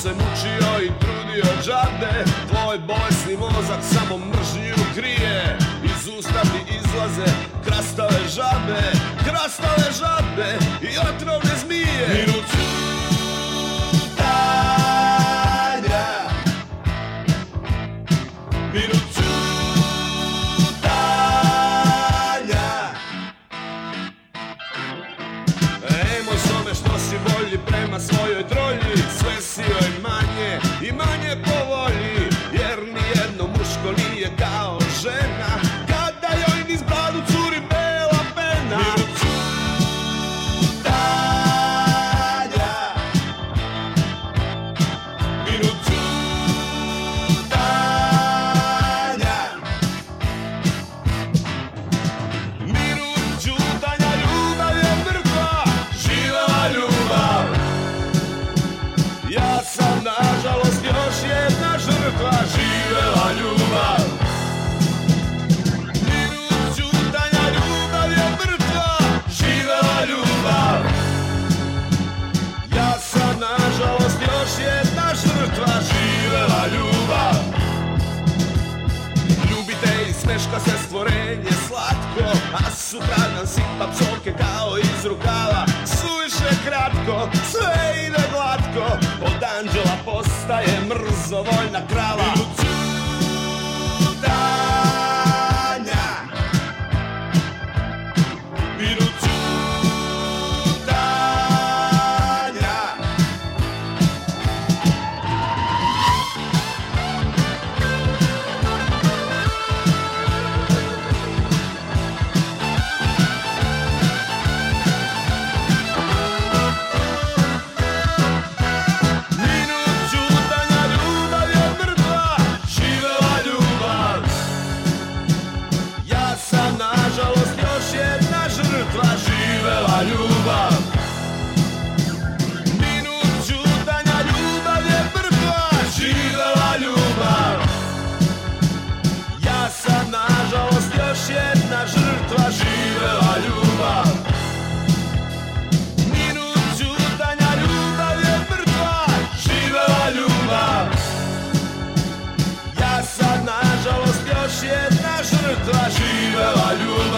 se mučio i trudio džabe, tvoj bolesni mozak samo mržnju krije. Iz usta ti izlaze krastave žabe, krastave žabe i otrovne zmije. Minut ćutanja, minut ćutanja. Emozome što si bolji prema svojoj trolji, sve si joj manje i manje po volji, jer nijedno muško nije kao žena kada joj niz bradu curi bela pena. Minut ćutanja, minut ćutanja, minut ćutanja. Ljubav je mrtva, živela ljubav. Ja sam nažalost još jedna žrtva, živela ljubav. Minut ćutanja, ljubav je mrtva, živela ljubav. Ja sam nažalost još jedna žrtva, živela ljubav. Ljubite i smeška se stvorenje slatko, a sutradan sipa psovke kao iz rukava. Suviše kratko, sve ide glatko, od anđela postaje mrzovoljna krava. Minut ćutanja, minut ćutanja. Minut ćutanja, ljubav je mrtva, živela ljubav. Ja sam nažalost još jedna žrtva, živela ljubav. Minut ćutanja, ljubav je mrtva, živela ljubav. Ja sam nažalost još jedna žrtva, živela ljubav. Minut ćutanja, ljubav je mrtva, živela ljubav. Ja sam nažalost još jedna žrtva, živela ljubav.